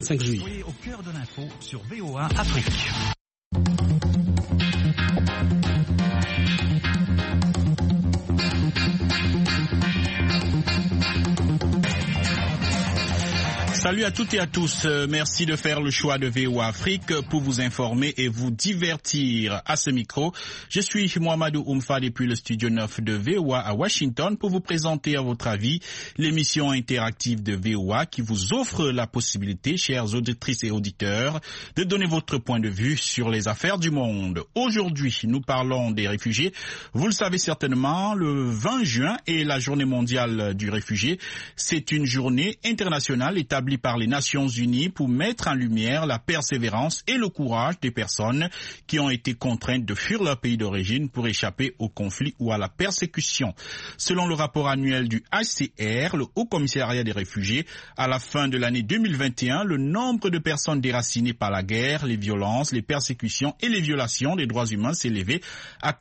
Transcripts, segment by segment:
5 juillet. Soyez au cœur de l'info sur VOA Afrique. Salut à toutes et à tous. Merci de faire le choix de VOA Afrique pour vous informer et vous divertir. À ce micro, je suis Mohamedou Oumfa depuis le studio 9 de VOA à Washington pour vous présenter à votre avis l'émission interactive de VOA qui vous offre la possibilité, chères auditrices et auditeurs, de donner votre point de vue sur les affaires du monde. Aujourd'hui, nous parlons des réfugiés. Vous le savez certainement, le 20 juin est la journée mondiale du réfugié. C'est une journée internationale établie par les Nations Unies pour mettre en lumière la persévérance et le courage des personnes qui ont été contraintes de fuir leur pays d'origine pour échapper au conflit ou à la persécution. Selon le rapport annuel du HCR, le Haut Commissariat des réfugiés, à la fin de l'année 2021, le nombre de personnes déracinées par la guerre, les violences, les persécutions et les violations des droits humains s'est élevé à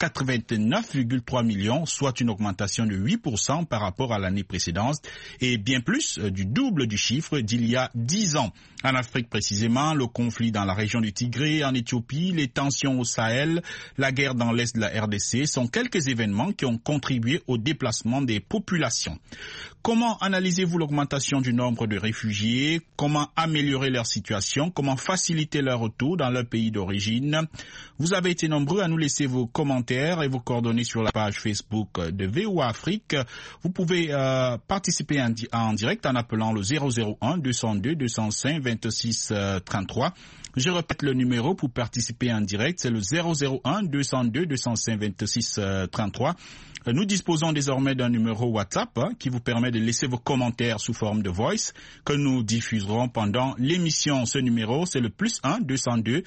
89,3 millions, soit une augmentation de 8% par rapport à l'année précédente et bien plus du double du chiffre d'il y a 10 ans. En Afrique précisément, le conflit dans la région du Tigré, en Éthiopie, les tensions au Sahel, la guerre dans l'est de la RDC sont quelques événements qui ont contribué au déplacement des populations. Comment analysez-vous l'augmentation du nombre de réfugiés? Comment améliorer leur situation? Comment faciliter leur retour dans leur pays d'origine? Vous avez été nombreux à nous laisser vos commentaires et vos coordonnées sur la page Facebook de VOA Afrique. Vous pouvez participer en direct en appelant le 001 202 205 26 33. Je répète le numéro pour participer en direct, c'est le 001 202 205 26 33. Nous disposons désormais d'un numéro WhatsApp qui vous permet de laisser vos commentaires sous forme de voice que nous diffuserons pendant l'émission. Ce numéro, c'est le +1 202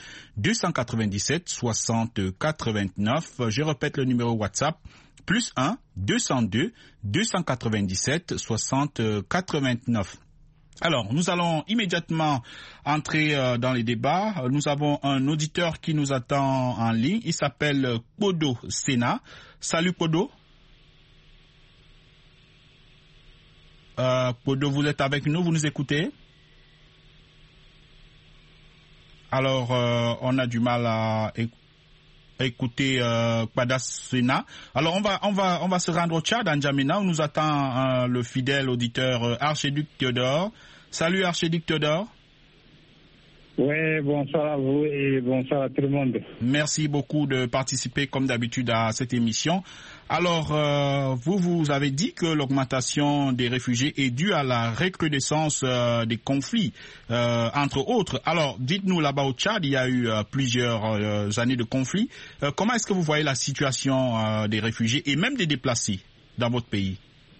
297 60 89. Je répète le numéro WhatsApp, +1 202 297 60 89. Alors, nous allons immédiatement entrer dans les débats. Nous avons un auditeur qui nous attend en ligne. Il s'appelle Podo Sena. Salut Podo. Podo, vous êtes avec nous, vous nous écoutez? Alors, on a du mal à écouter Padas Sena. Alors, on va se rendre au Tchad, à N'Djamena, où nous attend le fidèle auditeur Archiduc Théodore. Salut Archiduc Théodore. Oui, bonsoir à vous et bonsoir à tout le monde. Merci beaucoup de participer comme d'habitude à cette émission. Alors, vous avez dit que l'augmentation des réfugiés est due à la recrudescence des conflits, entre autres. Alors, dites-nous, là-bas au Tchad, il y a eu plusieurs années de conflits. Comment est-ce que vous voyez la situation des réfugiés et même des déplacés dans votre pays?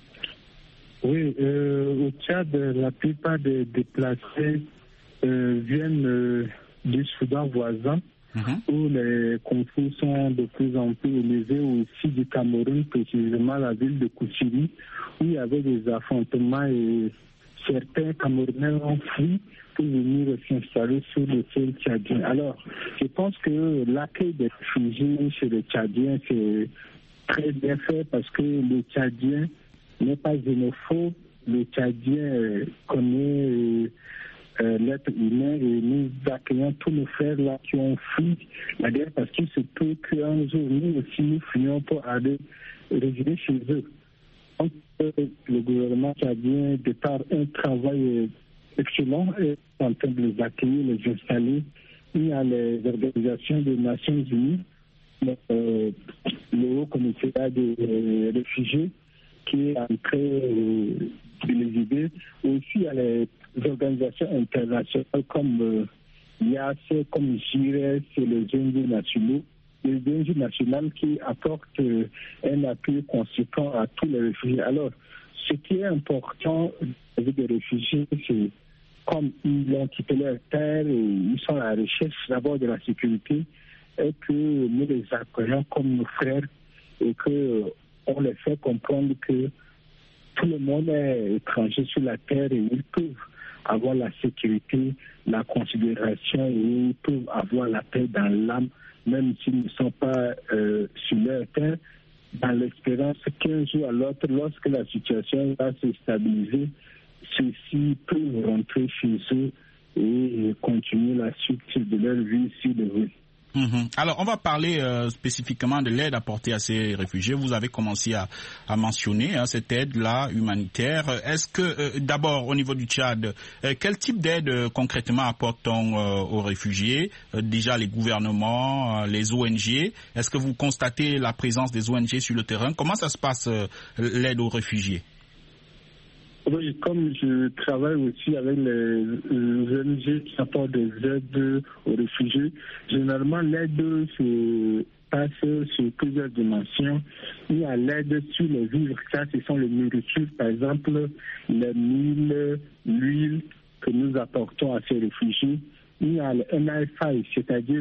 Oui, au Tchad, la plupart des déplacés viennent du Soudan voisin, où les conflits sont de plus en plus élevés, aussi du Cameroun, précisément la ville de Kouchiri, où il y avait des affrontements et certains Camerounais ont fui pour venir s'installer sur le sol tchadien. Alors, je pense que l'accueil des réfugiés chez les Tchadiens, c'est très bien fait parce que le Tchadien n'est pas xénophobe, le Tchadien connaît l'être humain et nous accueillons tous nos frères là qui ont fui la guerre parce qu'il se peut qu'un jour nous aussi nous fuyons pour aller résider chez eux. Donc, le gouvernement tchadien, de par un travail excellent, est en train de les accueillir, les installer. Il y a les organisations des Nations Unies, le Haut Commissariat des réfugiés, qui est en train de les aider. Aussi, il y a les organisations internationales comme l'IAS, comme GIRES et les ONG nationaux, les ONG nationales qui apportent un appui conséquent à tous les réfugiés. Alors, ce qui est important avec les réfugiés, c'est comme ils ont quitté leur terre et ils sont à la recherche d'abord de la sécurité, et que nous les accueillons comme nos frères et qu'on les fait comprendre que tout le monde est étranger sur la terre et ils peuvent avoir la sécurité, la considération et ils peuvent avoir la paix dans l'âme, même s'ils ne sont pas sur leur terre, dans l'espérance qu'un jour à l'autre, lorsque la situation va se stabiliser, ceux-ci peuvent rentrer chez eux et continuer la suite de leur vie sur le rue. Alors, on va parler spécifiquement de l'aide apportée à ces réfugiés. Vous avez commencé à mentionner cette aide-là humanitaire. Est-ce que, d'abord, au niveau du Tchad, quel type d'aide concrètement apporte-t-on aux réfugiés? Déjà, les gouvernements, les ONG. Est-ce que vous constatez la présence des ONG sur le terrain? Comment ça se passe, l'aide aux réfugiés? Oui, comme je travaille aussi avec les ONG qui apportent des aides aux réfugiés, généralement l'aide se passe sur plusieurs dimensions. Il y a l'aide sur les vivres, ça ce sont les nourritures, par exemple les mille, l'huile que nous apportons à ces réfugiés. Il y a le NIFI, c'est-à-dire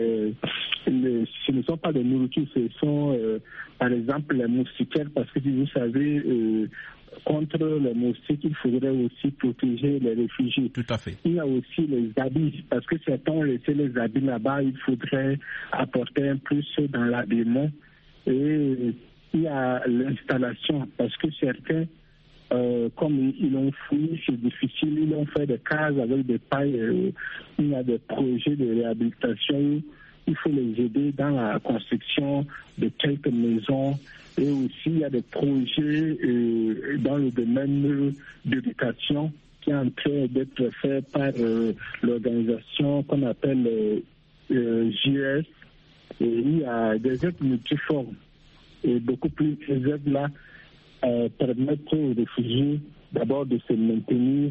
ce ne sont pas des nourritures, ce sont par exemple les moustiquaires, parce que si vous savez, contre les moustiques, il faudrait aussi protéger les réfugiés. Tout à fait. Il y a aussi les habits, parce que certains ont laissé les habits là-bas, il faudrait apporter un plus dans l'habillement. Et il y a l'installation, parce que certains, comme ils ont fouillé, c'est difficile, ils ont fait des cases avec des pailles, il y a des projets de réhabilitation, il faut les aider dans la construction de quelques maisons. Et aussi, il y a des projets dans le domaine d'éducation qui est en train d'être fait par l'organisation qu'on appelle JS. Et il y a des aides multiformes. Et beaucoup plus ces aides-là permettent aux réfugiés d'abord de se maintenir,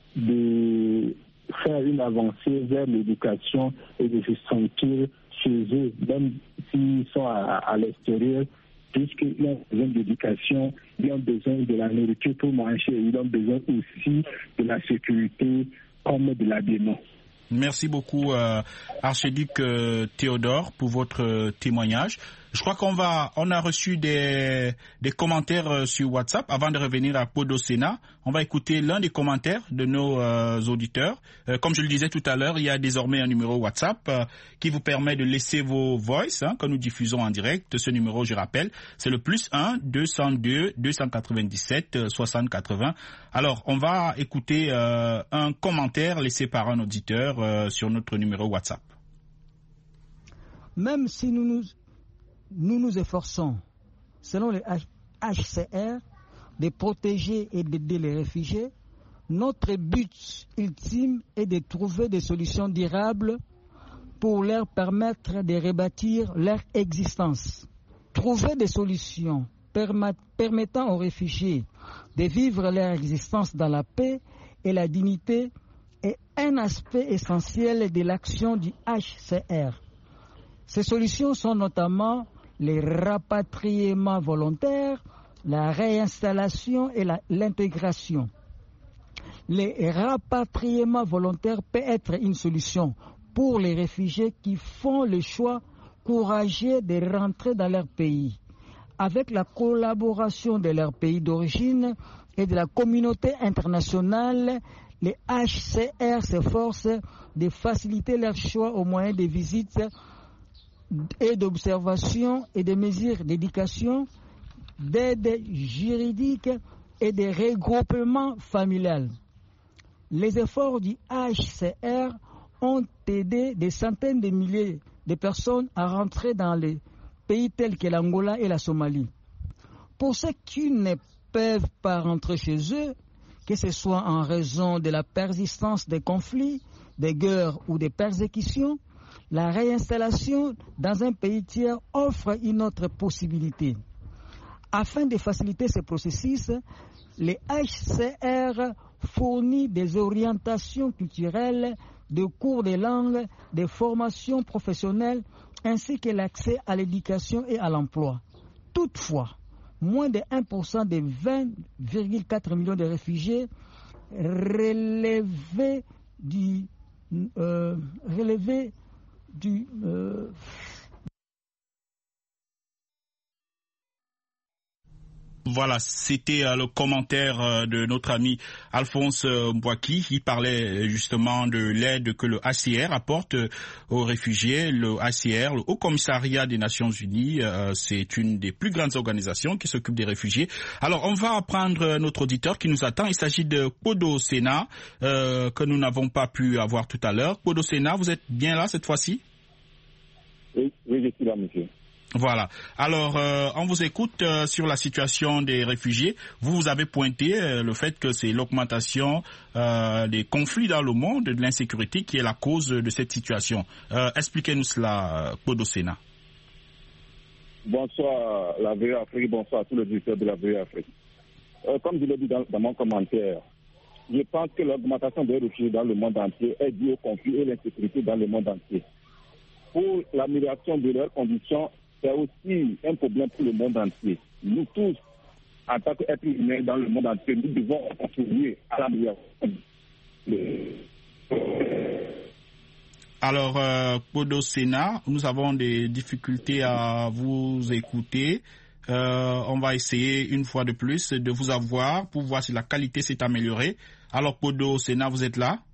de faire une avancée vers l'éducation et de se sentir chez eux, même s'ils sont à l'extérieur, puisqu'ils ont besoin d'éducation, ils ont besoin de la nourriture pour manger, ils ont besoin aussi de la sécurité comme de l'habillement. Merci beaucoup, archiduc Théodore, pour votre témoignage. Je crois qu'on a reçu des commentaires sur WhatsApp. Avant de revenir à Podo Sénat, on va écouter l'un des commentaires de nos auditeurs. Comme je le disais tout à l'heure, il y a désormais un numéro WhatsApp qui vous permet de laisser vos voices que nous diffusons en direct. Ce numéro, je rappelle, c'est le +1 202 297 60 80. Alors, on va écouter un commentaire laissé par un auditeur sur notre numéro WhatsApp. Même si nous nous efforçons, selon le HCR, de protéger et d'aider les réfugiés, notre but ultime est de trouver des solutions durables pour leur permettre de rebâtir leur existence. Trouver des solutions permettant aux réfugiés de vivre leur existence dans la paix et la dignité est un aspect essentiel de l'action du HCR. Ces solutions sont notamment les rapatriements volontaires, la réinstallation et l'intégration. Les rapatriements volontaires peuvent être une solution pour les réfugiés qui font le choix courageux de rentrer dans leur pays. Avec la collaboration de leur pays d'origine et de la communauté internationale, les HCR s'efforcent de faciliter leur choix au moyen des visites et d'observation et des mesures d'éducation, d'aide juridique et de regroupement familial. Les efforts du HCR ont aidé des centaines de milliers de personnes à rentrer dans les pays tels que l'Angola et la Somalie. Pour ceux qui ne peuvent pas rentrer chez eux, que ce soit en raison de la persistance des conflits, des guerres ou des persécutions, la réinstallation dans un pays tiers offre une autre possibilité. Afin de faciliter ce processus, le HCR fournit des orientations culturelles, des cours de langue, des formations professionnelles, ainsi que l'accès à l'éducation et à l'emploi. Toutefois, moins de 1% des 20,4 millions de réfugiés relevés Voilà, c'était le commentaire de notre ami Alphonse Mbouaki. Il parlait justement de l'aide que le HCR apporte aux réfugiés. Le HCR, le Haut Commissariat des Nations Unies, c'est une des plus grandes organisations qui s'occupe des réfugiés. Alors, on va prendre notre auditeur qui nous attend. Il s'agit de Kodo Sena, que nous n'avons pas pu avoir tout à l'heure. Kodo Sena, vous êtes bien là cette fois-ci? Oui, je suis là, monsieur. Voilà. Alors, on vous écoute sur la situation des réfugiés. Vous avez pointé le fait que c'est l'augmentation des conflits dans le monde, de l'insécurité qui est la cause de cette situation. Expliquez-nous cela, Kodo Sena. Bonsoir, la VOA Afrique. Bonsoir à tous les auditeurs de la VOA Afrique. Comme je l'ai dit dans mon commentaire, je pense que l'augmentation des réfugiés dans le monde entier est due au conflit et l'insécurité dans le monde entier. Pour l'amélioration de leurs conditions, c'est aussi un problème pour le monde entier. Nous tous, en tant qu'êtres humains dans le monde entier, nous devons contribuer à l'amélioration. Alors, Kodo Sena, nous avons des difficultés à vous écouter. On va essayer une fois de plus de vous avoir pour voir si la qualité s'est améliorée. Alors, Kodo Sena, vous êtes là?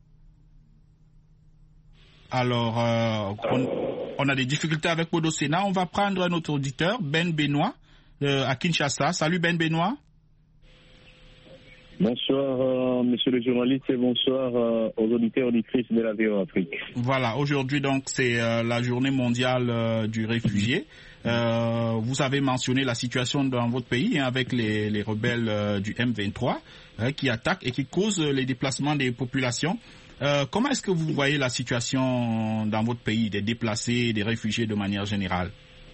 Alors, on a des difficultés avec Kodo Sena. On va prendre notre auditeur, Ben Benoît, à Kinshasa. Salut Ben Benoît. Bonsoir, monsieur le journaliste, et bonsoir aux auditeurs et auditrices de la VOA Afrique. Voilà, aujourd'hui donc c'est la journée mondiale du réfugié. Vous avez mentionné la situation dans votre pays avec les rebelles du M23 qui attaquent et qui causent les déplacements des populations. Comment est-ce que vous voyez la situation dans votre pays, des déplacés, des réfugiés de manière générale?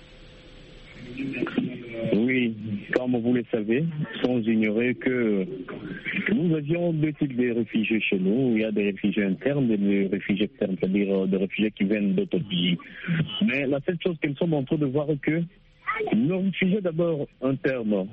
Oui, comme vous le savez, sans ignorer que nous avions deux types de réfugiés chez nous. Il y a des réfugiés internes et des réfugiés externes, c'est-à-dire des réfugiés qui viennent d'autres pays. Mais la seule chose que nous sommes en train de voir est que nos réfugiés d'abord internes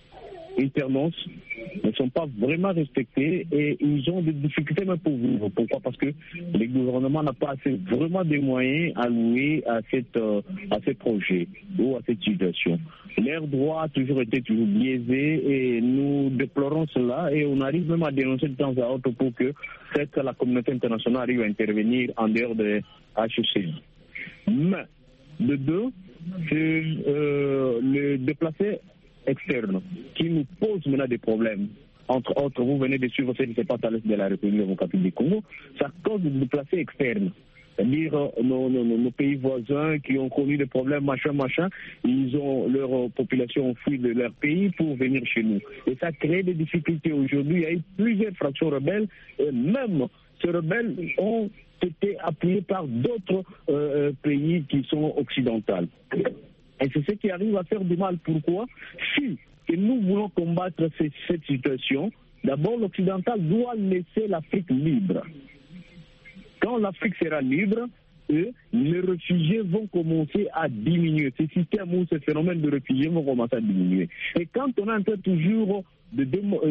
ne sont pas vraiment respectés et ils ont des difficultés même pour vivre. Pourquoi? Parce que le gouvernement n'a pas assez vraiment de moyens alloués à ces projets ou à cette situation. Leurs droits ont toujours été biaisés et nous déplorons cela et on arrive même à dénoncer de temps à autre pour que la communauté internationale arrive à intervenir en dehors de HCR. Mais de deux, c'est le déplacé externe qui nous pose maintenant des problèmes. Entre autres, vous venez de suivre ce qui se passe à l'est de la République démocratique du Congo, ça cause des déplacés externes. C'est-à-dire nos pays voisins qui ont connu des problèmes, machin, ils ont leur population fui de leur pays pour venir chez nous. Et ça crée des difficultés. Aujourd'hui, il y a eu plusieurs fractions rebelles et même ces rebelles ont été appuyés par d'autres pays qui sont occidentaux. Et c'est ce qui arrive à faire du mal. Pourquoi? Si nous voulons combattre cette situation, d'abord l'occidental doit laisser l'Afrique libre. Quand l'Afrique sera libre, les réfugiés vont commencer à diminuer. Ces systèmes ou ces phénomènes de réfugiés vont commencer à diminuer. Et quand on est en train toujours de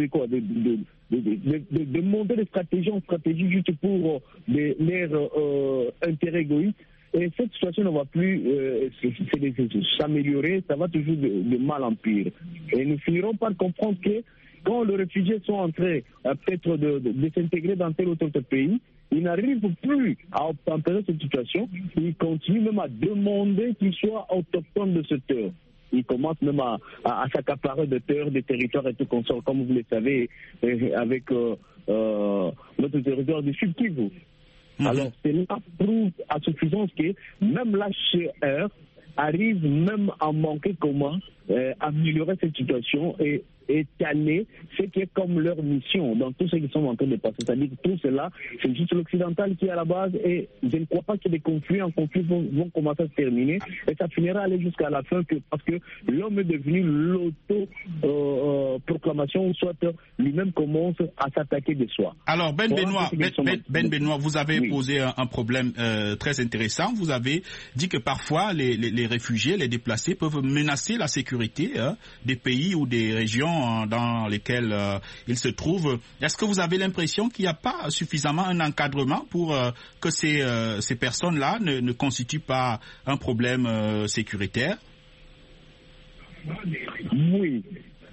monter des stratégies en stratégie juste pour leurs intérêts égoïstes, et cette situation ne va plus s'améliorer, ça va toujours de mal en pire. Et nous finirons par comprendre que quand les réfugiés sont en train peut-être de s'intégrer dans tel ou tel pays, ils n'arrivent plus à obtenir cette situation, ils continuent même à demander qu'ils soient autochtones de cette terre. Ils commencent même à s'accaparer de terres, des territoires et tout consort, comme vous le savez, avec notre territoire du Sud Kivu. Alors, cela prouve à suffisance que même l'HCR arrive même à manquer comment améliorer cette situation et étaler ce qui est comme leur mission dans tout ce qu'ils sont en train de passer. C'est-à-dire que tout cela, c'est juste l'occidental qui est à la base et je ne crois pas que des conflits vont commencer à se terminer et ça finira à aller jusqu'à la fin parce que l'homme est devenu l'auto-proclamation, soit lui-même commence à s'attaquer de soi. Alors Ben Benoît, vous avez posé un problème très intéressant. Vous avez dit que parfois les réfugiés, les déplacés peuvent menacer la sécurité des pays ou des régions dans lesquelles ils se trouvent. Est-ce que vous avez l'impression qu'il n'y a pas suffisamment un encadrement pour que ces personnes-là ne constituent pas un problème sécuritaire? Oui.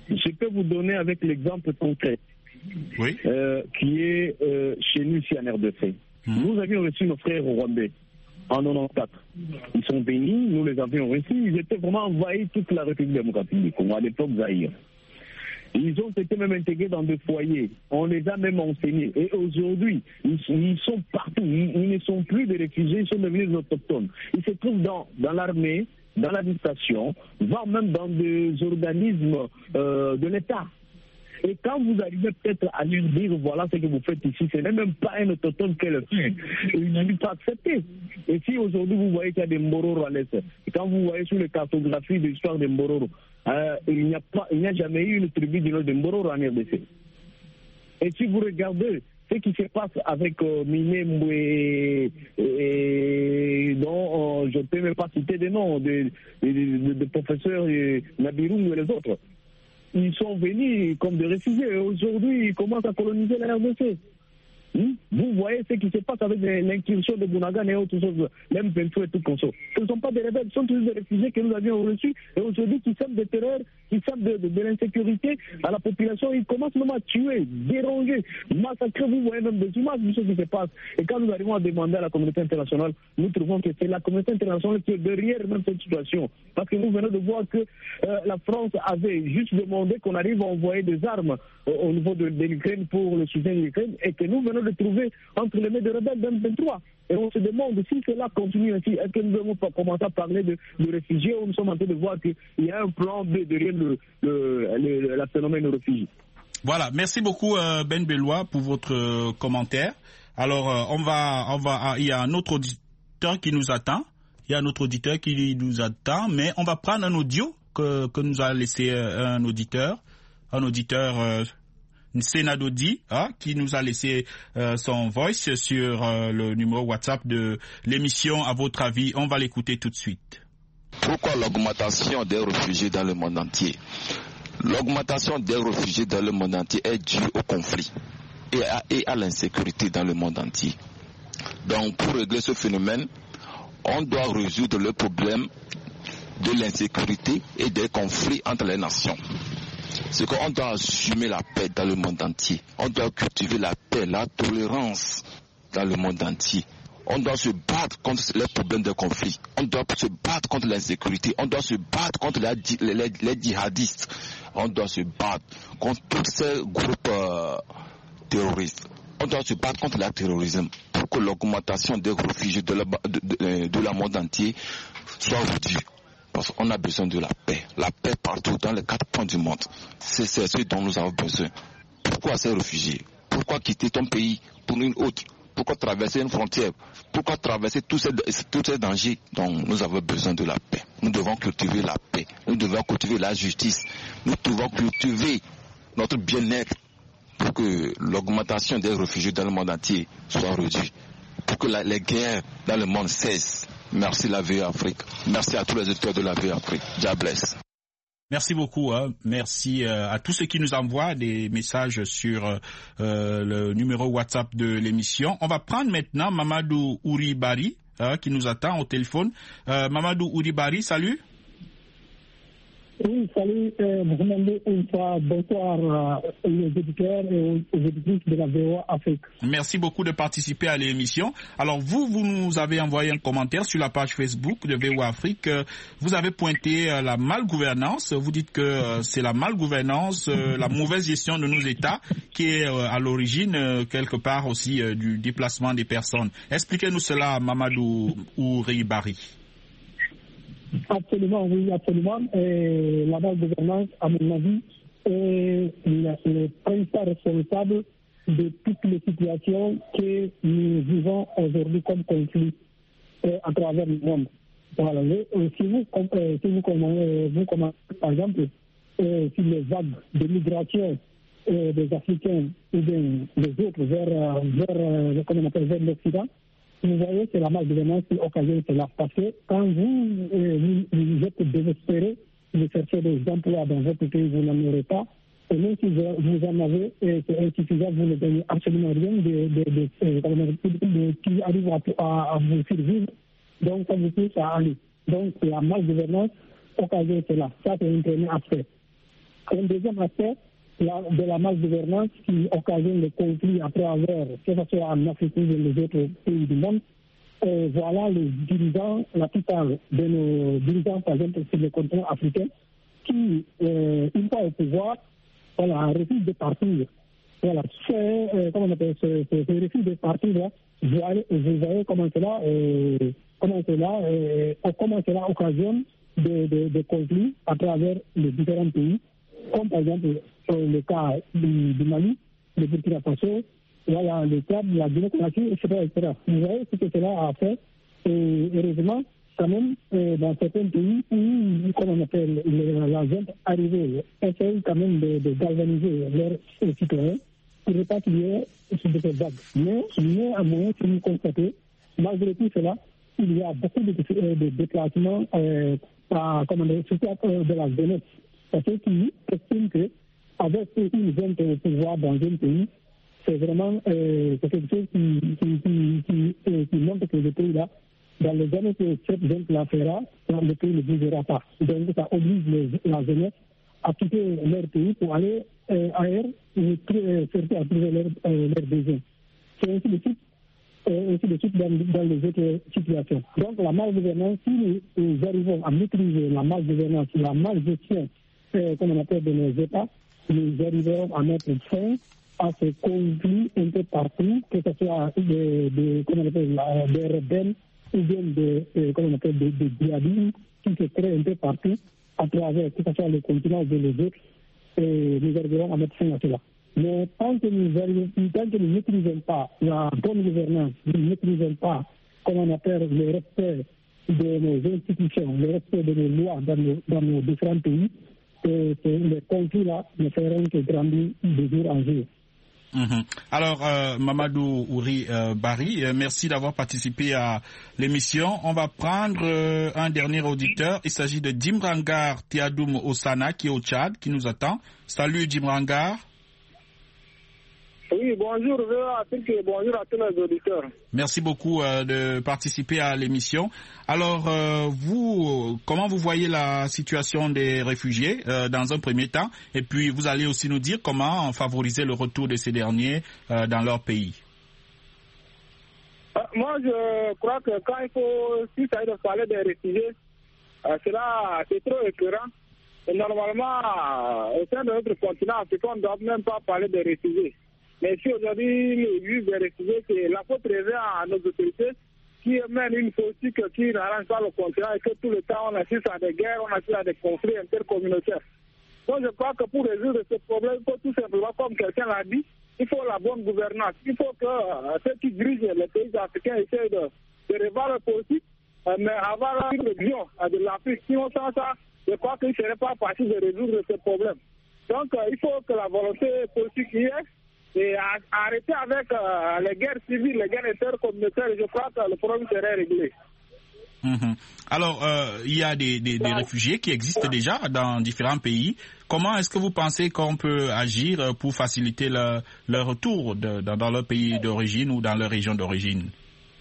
Je peux vous donner avec l'exemple concret qui est chez nous ici en RDC. Nous avions reçu nos frères rwandais en 94. Ils sont venus, nous les avions reçus, ils étaient vraiment envahis toute la République démocratique du Congo, à l'époque Zaïre. Ils ont été même intégrés dans des foyers. On les a même enseignés. Et aujourd'hui, ils sont partout. Ils ne sont plus des réfugiés, ils sont devenus des autochtones. Ils se trouvent dans l'armée, dans l'administration, voire même dans des organismes de l'État. Et quand vous arrivez peut-être à lui dire, voilà ce que vous faites ici, ce n'est même pas un autochtone qui le fait. Il n'a pas accepté. Et si aujourd'hui vous voyez qu'il y a des Mbororo à l'Est, et quand vous voyez sur les cartographies de l'histoire des Mbororo, il n'y a jamais eu une tribu du nom de Mbororo en RDC. Et si vous regardez ce qui se passe avec Minembwe, dont je ne peux même pas citer des noms, des professeurs Nabirou et les autres, ils sont venus comme des réfugiés et aujourd'hui ils commencent à coloniser la RDC. Vous voyez ce qui se passe avec l'incursion de Bounagan et autres choses, même Bentou et tout comme ça. Ce ne sont pas des rebelles, ce sont tous des réfugiés que nous avions reçus et aujourd'hui qui savent de terreur, qui savent de l'insécurité à la population. Ils commencent même à tuer, déranger, massacrer. Vous voyez même des images de ce qui se passe. Et quand nous arrivons à demander à la communauté internationale, nous trouvons que c'est la communauté internationale qui est derrière même cette situation. Parce que nous venons de voir que la France avait juste demandé qu'on arrive à envoyer des armes au niveau de l'Ukraine pour le soutien de l'Ukraine et que nous venons de trouver entre les mains des rebelles d'M23. Et on se demande si cela continue ainsi, est-ce que nous devons pas commencer à parler de réfugiés ou nous sommes en train de voir qu'il y a un plan B derrière le phénomène de réfugiés. Voilà, merci beaucoup Ben Bellois pour votre commentaire. Alors il y a un autre auditeur qui nous attend. Mais on va prendre un audio que nous a laissé un auditeur Sénadodi, qui nous a laissé son voice sur le numéro WhatsApp de l'émission. À votre avis, on va l'écouter tout de suite. Pourquoi l'augmentation des réfugiés dans le monde entier? L'augmentation des réfugiés dans le monde entier est due au conflit et à l'insécurité dans le monde entier. Donc, pour régler ce phénomène, on doit résoudre le problème de l'insécurité et des conflits entre les nations. C'est qu'on doit assumer la paix dans le monde entier. On doit cultiver la paix, la tolérance dans le monde entier. On doit se battre contre les problèmes de conflit. On doit se battre contre l'insécurité. On doit se battre contre les djihadistes. On doit se battre contre tous ces groupes terroristes. On doit se battre contre le terrorisme pour que l'augmentation des réfugiés de la monde entier soit réduite. Parce qu'on a besoin de la paix partout dans les 4 coins du monde. C'est ce dont nous avons besoin. Pourquoi ces réfugiés? Pourquoi quitter ton pays pour une autre? Pourquoi traverser une frontière? Pourquoi traverser tous ces dangers? Donc nous avons besoin de la paix. Nous devons cultiver la paix. Nous devons cultiver la justice. Nous devons cultiver notre bien-être pour que l'augmentation des réfugiés dans le monde entier soit réduite. Pour que les guerres dans le monde cessent. Merci la VOA Afrique. Merci à tous les auditeurs de la VOA Afrique. God bless. Merci beaucoup. Merci à tous ceux qui nous envoient des messages sur le numéro WhatsApp de l'émission. On va prendre maintenant Mamadou Ouribari qui nous attend au téléphone. Mamadou Ouribari, salut. Oui, salut, bonsoir aux auditeurs et aux auditrices de la VOA Afrique. Merci beaucoup de participer à l'émission. Alors vous nous avez envoyé un commentaire sur la page Facebook de VOA Afrique. Vous avez pointé la malgouvernance. Vous dites que c'est la malgouvernance, la mauvaise gestion de nos États qui est à l'origine quelque part aussi du déplacement des personnes. Expliquez-nous cela, Mamadou Ouribari. Absolument, oui, absolument. Et la malgouvernance, à mon avis, est le principal responsable de toutes les situations que nous vivons aujourd'hui comme conflit à travers le monde. Voilà. Si vous commencez, par exemple, sur les vagues de migration des Africains ou des autres vers l'Occident, vous voyez, c'est la malgouvernance qui occasionne cela. Parce que quand vous êtes désespéré de chercher des emplois dans votre pays, vous n'en aurez pas. Et même si vous en avez, c'est insuffisant, vous ne gagnez absolument rien qui arrive à vous survivre. Donc, ça vous pousse à aller. Donc, la malgouvernance occasionne cela. Ça, c'est un premier aspect. Un deuxième aspect de la malgouvernance qui occasionne le conflit à travers, que ce soit en Afrique ou dans les autres pays du monde. Voilà les dirigeants, la plupart de nos dirigeants, par exemple, sur le continent africain, qui, une fois au pouvoir, refusent de partir. Voilà, comment on appelle ce refus de partir là, vous voyez comment cela occasionne de conflits à travers les différents pays, comme par exemple le cas du Mali, le Burkina Faso, voilà, le Tchad, la Guinée-Conakry, etc. Vous voyez ce que cela a fait. Et heureusement, quand même, dans certains pays où, comme on appelle, la gente arrivée, essayent quand même de galvaniser leurs citoyens pour ne pas qu'il y ait ce vague. Mais néanmoins, si vous constatez, malgré tout cela, il y a beaucoup de déplacements, surtout de la jeunesse. Parce qu'ils estiment qu'avec une gente au pouvoir dans un pays, c'est vraiment quelque chose qui montre que le pays-là, dans les années que cette gente la fera, le pays ne bougera pas. Donc ça oblige la jeunesse à quitter leur pays pour aller ailleurs et surtout à trouver leurs besoins. C'est ainsi de suite dans les autres situations. Donc la malgouvernance, si nous arrivons à maîtriser la malgouvernance, la malgestion, comme on appelle de nos États, nous arriverons à mettre fin à ce conflit un peu partout, que ce soit des rebelles ou bien des djihadistes qui se créent un peu partout à travers, que ce soit le continent ou les autres, et nous arriverons à mettre fin à cela. Mais tant que nous ne maîtrisons pas la bonne gouvernance, nous ne maîtrisons pas, comme on appelle, le respect de nos institutions, le respect de nos lois dans nos différents pays, les conflits-là ne feront que grandir de jour en jour. Alors, Mamadou Ouri Barry, merci d'avoir participé à l'émission. On va prendre un dernier auditeur. Il s'agit de Dimrangar Tiadoum Osana qui est au Tchad, qui nous attend. Salut Dimrangar. Oui, bonjour bonjour à tous les auditeurs. Merci beaucoup de participer à l'émission. Alors, vous, comment vous voyez la situation des réfugiés dans un premier temps? Et puis, vous allez aussi nous dire comment favoriser le retour de ces derniers dans leur pays. Moi, je crois que quand si ça de parler des réfugiés, cela, c'est trop éclairant. Et normalement, au sein de notre continent africain, on ne doit même pas parler des réfugiés. Mais si aujourd'hui, les juges des réfugiés, c'est la faute revient à nos autorités qui mènent une politique qui n'arrange pas le continent et que tout le temps on assiste à des guerres, on assiste à des conflits intercommunautaires. Donc je crois que pour résoudre ce problème, il faut tout simplement, comme quelqu'un l'a dit, il faut la bonne gouvernance. Il faut que ceux qui dirigent les pays africains essayent de revoir la politique, mais avoir une vision de l'Afrique. Sinon, sans ça, je crois qu'il ne serait pas facile de résoudre ce problème. Donc il faut que la volonté politique y ait. Et arrêter avec les guerres civiles, les guerres intercommunautaires, je crois que le problème serait réglé. Alors, il y a des réfugiés qui existent déjà dans différents pays. Comment est-ce que vous pensez qu'on peut agir pour faciliter leur retour dans leur pays d'origine ou dans leur région d'origine?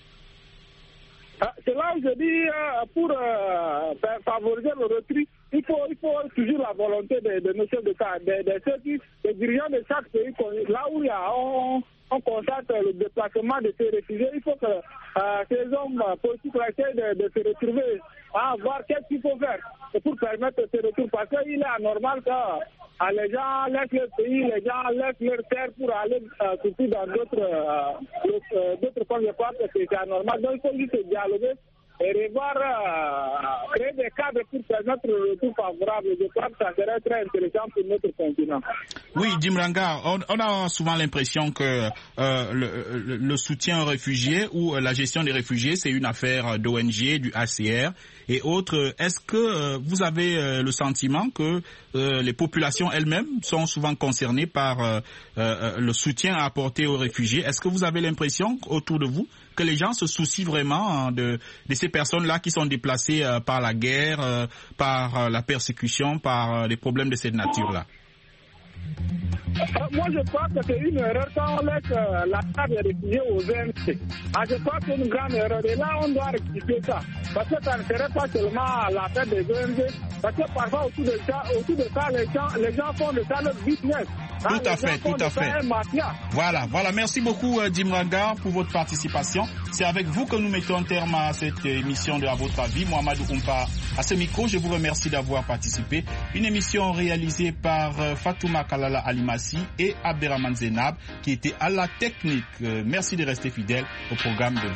C'est là où je dis, pour favoriser le retour, il faut toujours la volonté de nos chefs d'État, des dirigeants de chaque pays. Là où on constate le déplacement de ces réfugiés, il faut que ces hommes politiques essayent de se retrouver, à voir qu'est-ce qu'il faut faire pour permettre ce retour. Parce qu'il est anormal que les gens laissent leur pays, les gens laissent leur terre pour aller surtout dans d'autres formes. Je crois que c'est anormal. Donc il faut juste dialoguer et revoir, créer des cadres pour permettre le retour favorable. Je crois que ça serait très intéressant pour notre continent. Oui, Dimranga, on a souvent l'impression que le soutien aux réfugiés ou la gestion des réfugiés, c'est une affaire d'ONG, du HCR et autres. Est-ce que vous avez le sentiment que les populations elles-mêmes sont souvent concernées par le soutien à apporter aux réfugiés? Est-ce que vous avez l'impression autour de vous que les gens se soucient vraiment de ces personnes-là qui sont déplacées par la guerre, par la persécution, par des problèmes de cette nature-là? Moi, je crois que c'est une erreur quand on laisse la carte des réfugiés aux ONG. Je crois que c'est une grande erreur. Et là, on doit rectifier ça. Parce que ça ne serait pas seulement la tête des ONG. Parce que parfois, autour de ça, les gens font de ça leur business. Tout à fait. Voilà. Merci beaucoup, Dimranga, pour votre participation. C'est avec vous que nous mettons un terme à cette émission de À votre avis. Mohamedou Oumfa, à ce micro, je vous remercie d'avoir participé. Une émission réalisée par Fatouma Kalala Alimassi et Abderrahmane Zenab, qui était à la technique. Merci de rester fidèle au programme de